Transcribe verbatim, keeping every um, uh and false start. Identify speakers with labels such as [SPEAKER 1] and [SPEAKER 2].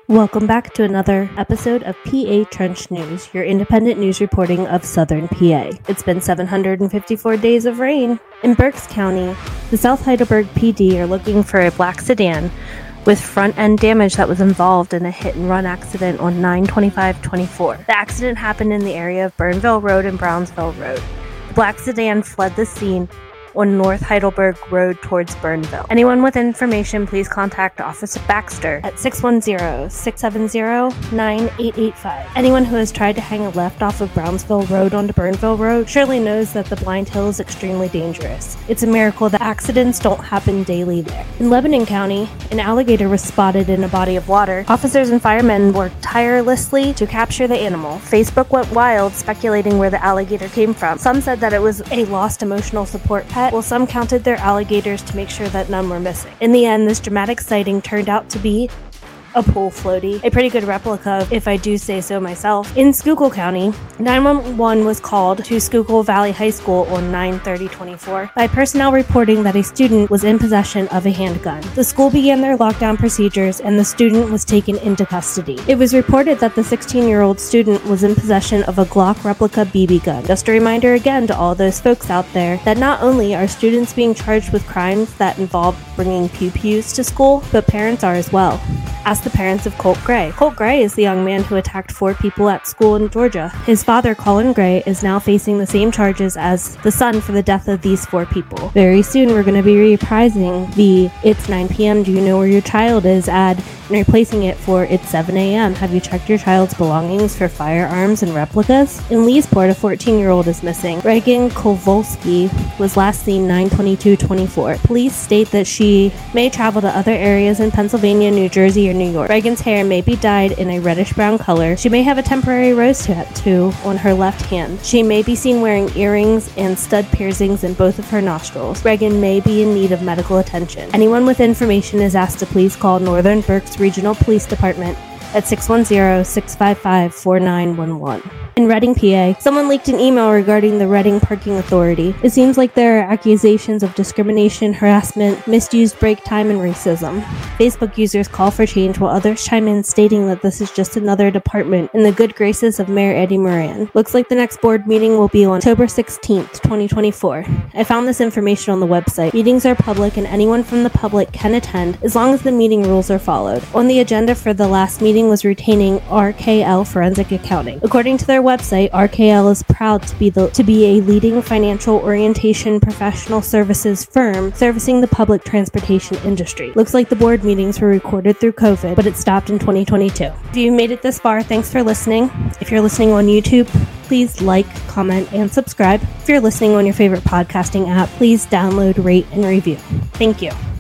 [SPEAKER 1] Welcome back to another episode of P A Trench News, your independent news reporting of Southern P A. It's been seven hundred fifty-four days of rain. In Berks County, the South Heidelberg P D are looking for a black sedan with front-end damage that was involved in a hit-and-run accident on nine twenty-five twenty-four. The accident happened in the area of Burnville Road and Brownsville Road. The black sedan fled the scene on North Heidelberg Road towards Burnville. Anyone with information, please contact Officer Baxter at six one zero, six seven zero, nine eight eight five. Anyone who has tried to hang a left off of Brownsville Road onto Burnville Road surely knows that the blind hill is extremely dangerous. It's a miracle that accidents don't happen daily there. In Lebanon County, an alligator was spotted in a body of water. Officers and firemen worked tirelessly to capture the animal. Facebook went wild speculating where the alligator came from. Some said that it was a lost emotional support pet, while some counted their alligators to make sure that none were missing. In the end, this dramatic sighting turned out to be a pool floaty, a pretty good replica, if I do say so myself. In Schuylkill County, nine one one was called to Schuylkill Valley High School on nine thirty twenty-four by personnel reporting that a student was in possession of a handgun. The school began their lockdown procedures and the student was taken into custody. It was reported that the sixteen-year-old student was in possession of a Glock replica B B gun. Just a reminder again to all those folks out there that not only are students being charged with crimes that involve bringing pew-pews to school, but parents are as well. Ask the parents of Colt Gray. Colt Gray is the young man who attacked four people at school in Georgia. His father, Colin Gray, is now facing the same charges as the son for the death of these four people. Very soon, we're going to be reprising the It's nine p.m. Do you know where your child is ad and replacing it for It's seven a.m. Have you checked your child's belongings for firearms and replicas? In Leesport, a fourteen-year-old is missing. Reagan Kowalski was last seen nine twenty-two twenty-four. Police state that she may travel to other areas in Pennsylvania, New Jersey, or New York. Reagan's hair may be dyed in a reddish-brown color. She may have a temporary rose tattoo on her left hand. She may be seen wearing earrings and stud piercings in both of her nostrils. Reagan may be in need of medical attention. Anyone with information is asked to please call Northern Berks Regional Police Department at six one zero, six five five, four nine one one. In Reading, P A, someone leaked an email regarding the Reading Parking Authority. It seems like there are accusations of discrimination, harassment, misused break time, and racism. Facebook users call for change while others chime in stating that this is just another department in the good graces of Mayor Eddie Moran. Looks like the next board meeting will be on October sixteenth, twenty twenty-four. I found this information on the website. Meetings are public and anyone from the public can attend as long as the meeting rules are followed. On the agenda for the last meeting was retaining R K L Forensic Accounting. According to their website, R K L is proud to be the to be a leading financial orientation professional services firm servicing the public transportation industry. Looks like the board meetings were recorded through COVID, but it stopped in twenty twenty-two. If you made it this far, thanks for listening. If you're listening on YouTube, please like, comment, and subscribe. If you're listening on your favorite podcasting app, please download, rate, and review. Thank you.